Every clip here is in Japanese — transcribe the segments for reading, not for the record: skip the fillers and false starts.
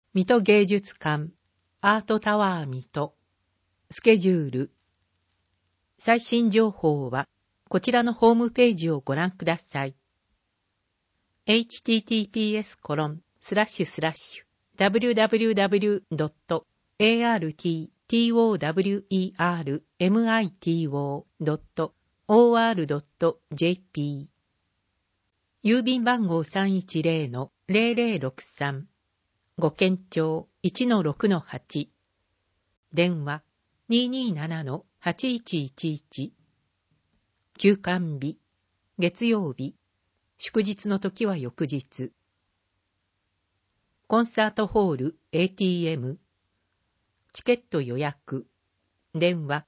水戸芸術館アートタワー水戸スケジュール。最新情報はこちらのホームページをご覧ください。https://www.arttowermito.or.jp 郵便番号 310-0063 ご県庁 1-6-8 電話 227-8111 休館日月曜日祝日の時は翌日コンサートホール ATM チケット予約電話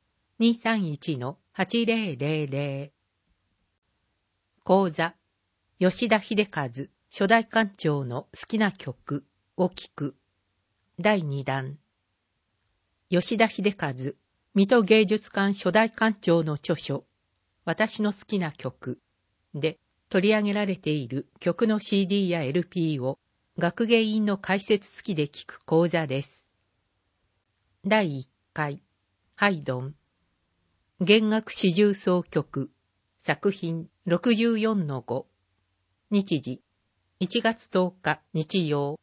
231-8000 講座吉田秀和初代館長の好きな曲を聞く第2弾吉田秀和水戸芸術館初代館長の著書私の好きな曲で取り上げられている曲の CD や LP を学芸員の解説付きで聞く講座です。第1回ハイドン弦楽四重奏曲作品 64-5 日時1月10日日曜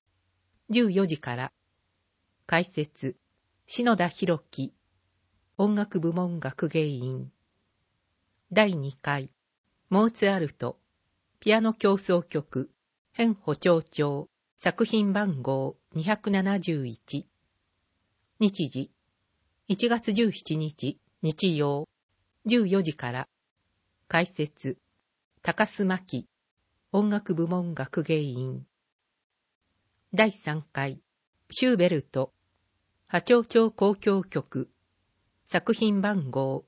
14時から解説篠田博樹音楽部門学芸員第2回モーツァルトピアノ協奏曲編補聴調作品番号271日時1月17日日曜14時から解説高須真希音楽部門学芸員第3回シューベルト波長調交響曲作品番号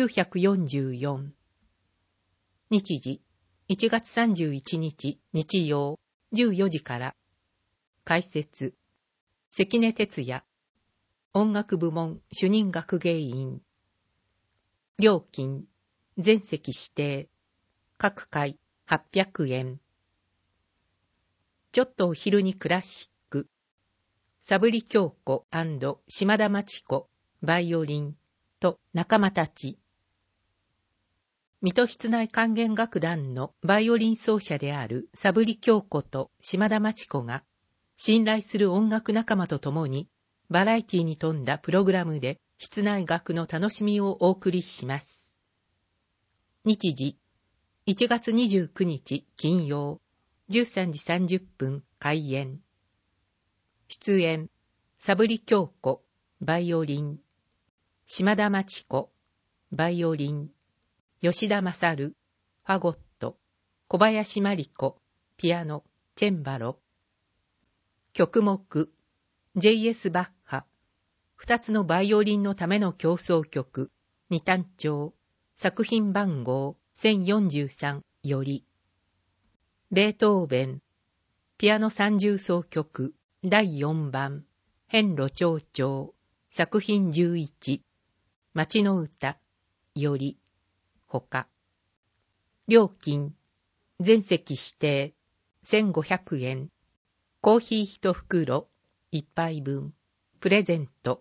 944日時1月31日日曜14時から解説関根哲也音楽部門主任学芸員料金全席指定各回800円ちょっとお昼にクラシック佐振京子&島田真知子バイオリンと仲間たち水戸室内管弦楽団のバイオリン奏者である佐振京子と島田真知子が信頼する音楽仲間と共にバラエティに富んだプログラムで室内楽の楽しみをお送りします。日時1月29日金曜13時30分開演出演佐振京子バイオリン島田真知子バイオリン吉田勝ファゴット小林真理子ピアノチェンバロ曲目 J.S. バッハ2つのバイオリンのための協奏曲二単調作品番号1043よりベートーベンピアノ三重奏曲第4番遍路長調作品11街の歌よりほか料金全席指定1500円コーヒー1袋1杯分プレゼント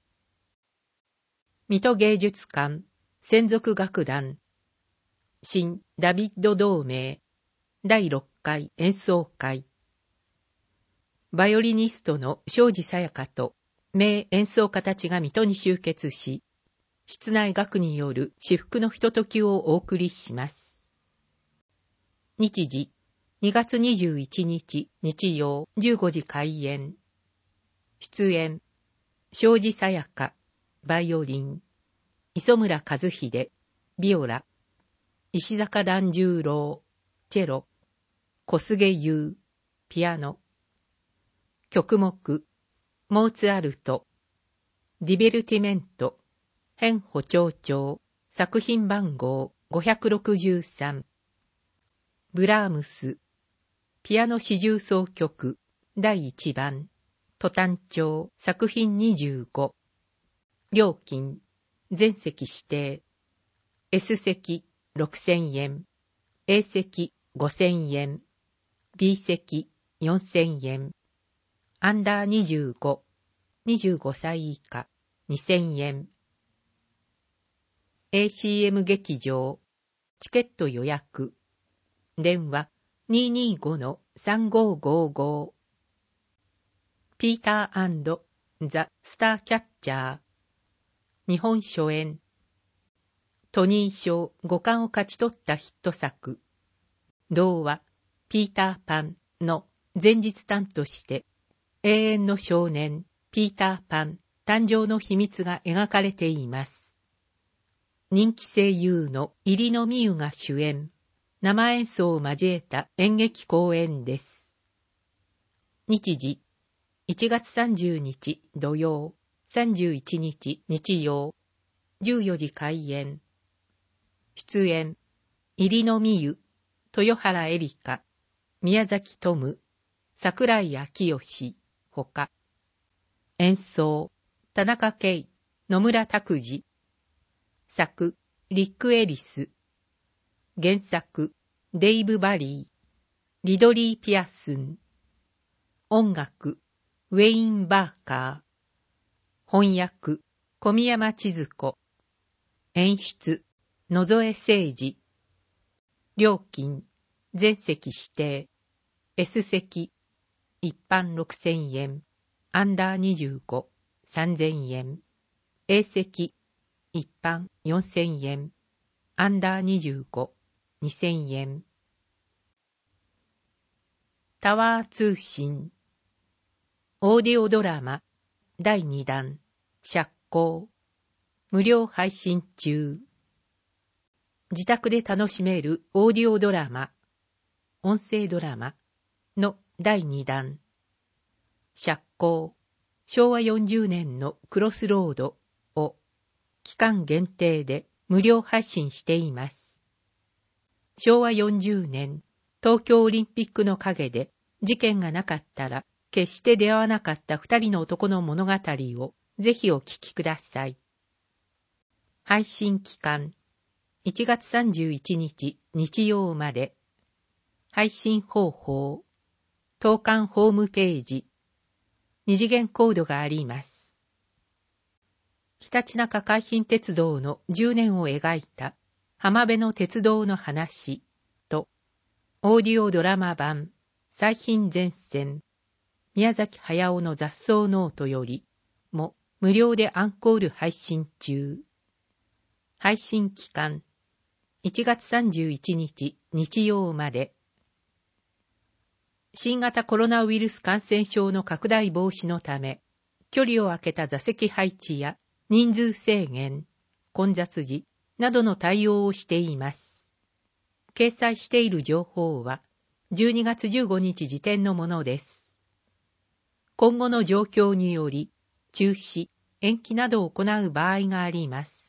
水戸芸術館専属楽団新ダビッド同盟第6回演奏会バイオリニストの庄司さやかと名演奏家たちが水戸に集結し室内楽による至福のひとときをお送りします。日時2月21日日曜15時開演出演庄司さやかバイオリン磯村和秀ビオラ石坂團十郎チェロ小菅優ピアノ曲目モーツァルトディベルティメント編補聴調作品番号563ブラームスピアノ四重奏曲第1番ト単調作品25料金全席指定 S 席6000円 A 席5000円 B 席4000円アンダー25、25歳以下、2000円。ACM 劇場、チケット予約。電話 225-3555。ピーター&ザ・スターキャッチャー。日本初演。トニー賞5冠を勝ち取ったヒット作。同はピーターパンの前日譚として永遠の少年ピーターパン誕生の秘密が描かれています。人気声優の入野美優が主演、生演奏を交えた演劇公演です。日時、1月30日土曜、31日日曜、14時開演。出演、入野美優、豊原江里香、宮崎トム、桜井明義、ほか。演奏、田中圭、野村拓司。作、リック・エリス。原作、デイブ・バリー。リドリー・ピアスン。音楽、ウェイン・バーカー。翻訳、小宮山千鶴子。演出、野添誠二。料金、全席指定。S 席、一般6000円。アンダー25、3000円。A 席、一般4000円。アンダー25、2000円。タワー通信。オーディオドラマ、第2弾、釈光。無料配信中。自宅で楽しめるオーディオドラマ、音声ドラマの第2弾。釈光、昭和40年のクロスロードを期間限定で無料配信しています。昭和40年、東京オリンピックの陰で事件がなかったら決して出会わなかった2人の男の物語をぜひお聞きください。配信期間、1月31日日曜まで。配信方法、当館ホームページ、二次元コードがあります。北知中海浜鉄道の10年を描いた浜辺の鉄道の話と、オーディオドラマ版最貧前線、宮崎駿の雑草ノートよりも無料でアンコール配信中。配信期間、1月31日日曜まで。新型コロナウイルス感染症の拡大防止のため、距離を空けた座席配置や人数制限、混雑時などの対応をしています。掲載している情報は12月15日時点のものです。今後の状況により中止、延期などを行う場合があります。